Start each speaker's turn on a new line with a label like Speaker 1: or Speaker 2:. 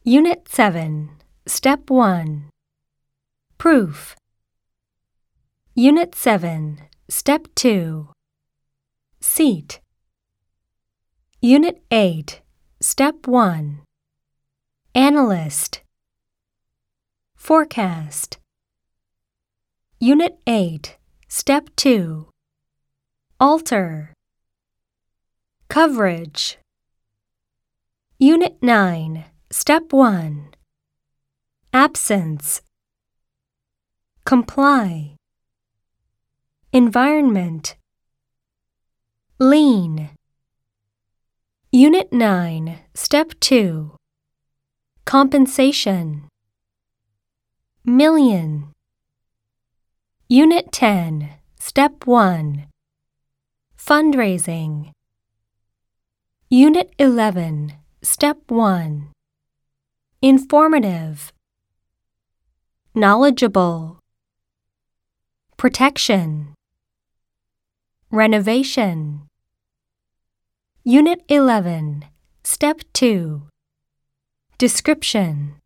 Speaker 1: Unit 7, Step 1. Proof. Unit 7, Step 2. Seat. Unit 8, Step 1. Analyst. Forecast. Unit 8, Step 2. Alter. Coverage. Unit 9, Step 1. Absence. Comply. Environment. Lean. Unit 9, Step 2. Compensation. Million. Unit 10, Step 1. Fundraising. Unit 11, Step 1. Informative. Knowledgeable. Protection. Renovation. Unit 11, Step 2. Description.